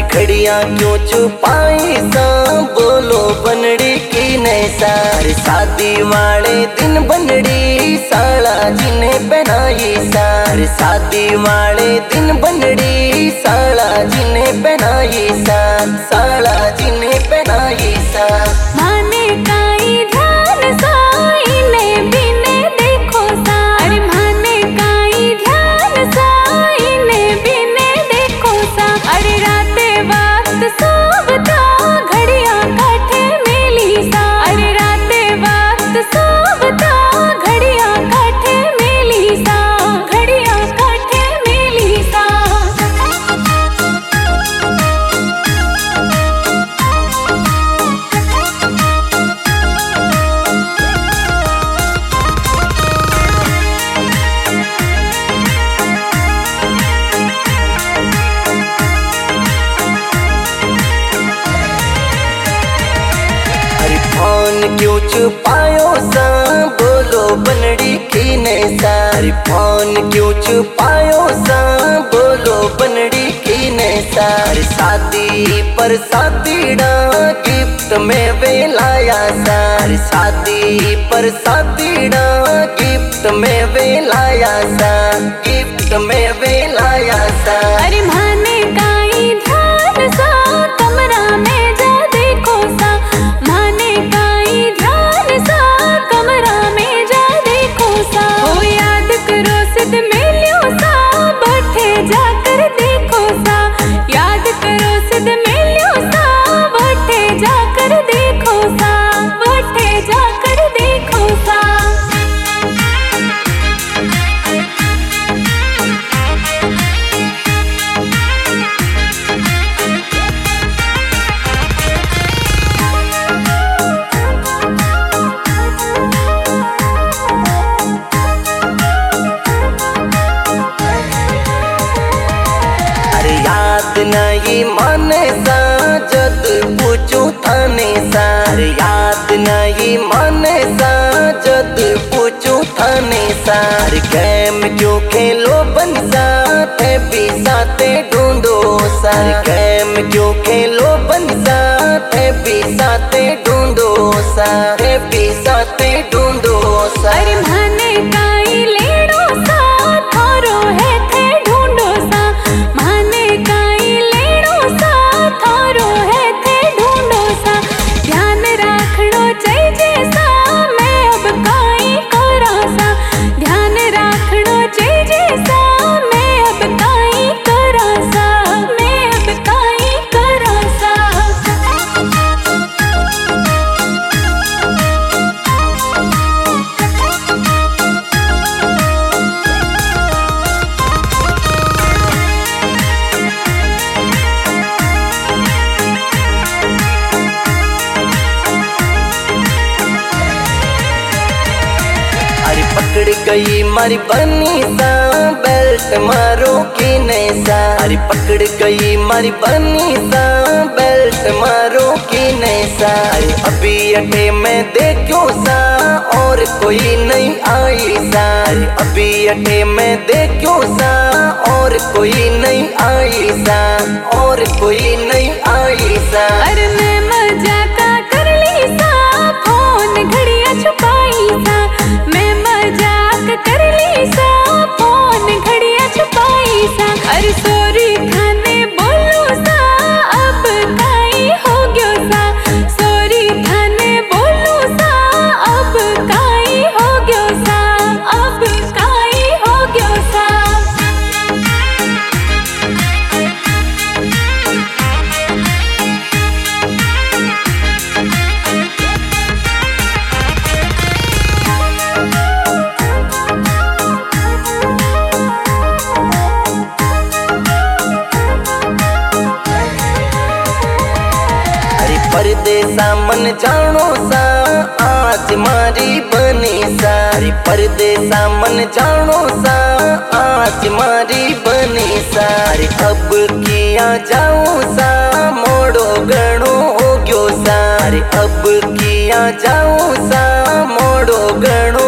घड़ियां क्यों छुपाई सा, बोलो बनड़ी की नैसा। शादी वाले दिन बनड़ी साला जिन्हें पहनाई सा, शादी वाले दिन बनड़ी साला जिन्हें पहनाई सा, साला जिन्हें पहनाई सा। माने काई ध्यान सा इन्हें बिने देखो सा, अरे माने काई ध्यान सा इन्हें बिने देखो सा। अरे राते वक्त सोबता घड़ियां काठे मेली सा, अरे राते वक्त सोबता घड़ियां काठे मेली सा, घड़ियां काठे मेली सा। फोन क्यों छुपायो सा, बोलो बनड़ी की नैसा। फोन क्यों छुपायो सा, बोलो बनड़ी की नैसा। शादी पर साथीड़ा गिफ्ट में वे लाया सा, शादी पर साथीड़ा गिफ्ट में वे लाया सा, गिफ्ट में वे लाया सा। अरे माने काई ध्यान सा कमरा में जा देखो सा, माने काई ध्यान सा कमरा में जा देखो सा। हो याद करो सिद्ध मेलियो सा, बैठे जाकर देखो सा, याद करो सिद्ध मेलियो सा, बैठे जाकर देखो सा, बैठे जाकर देखो सा। याद नहीं माने सा जद पूछू थाने सा, याद नहीं माने सा जद पूछू थाने सा। गेम क्यों खेलो बनसा थे भी साथे ढूंढो सा, गेम क्यों खेलो बनसा थे भी साथे ढूंढो सा, थे भी साथे ढूंढो सा। अरे माने काई लेड़ो सा थारो है थे ढूंढो सा, माने काई लेड़ो सा थारो है थे ढूंढो सा। ध्यान राखड़ो चाहिए सा मैं अब काई करा सा, ध्यान राखड़ो चाहिए सा मैं अब काई करा सा, मैं अब काई करा सा। पकड़ गई मारी बनी सा बेल्ट मारो की नैसा, अरे पकड़ गई मारी बनी सा बेल्ट मारो की नैसा। अभी अठे में देखो सा और कोई नहीं आई सा, अभी अठे में देखो सा और कोई नहीं आई सा, और कोई नहीं आई सा। अरे मैं मजाका कर ली सा फोन घड़ियां छुपाई सा, मैं मजाक कर ली सा फोन घड़ियां छुपाई सा। अरे सॉरी थाने बोलो सा अब काई हो गयो सा, सॉरी थाने बोलो सा अब काई हो गयो सा, अब काई हो गयो सा। परदेसा मन जानो सा आज मारी बनी सा, परदेसा मन जानो सा आज मारी बनी सा। अब किया जाऊं सा मोड़ो गणो हो गयो सा, अब किया जाऊं सा मोड़ो गणो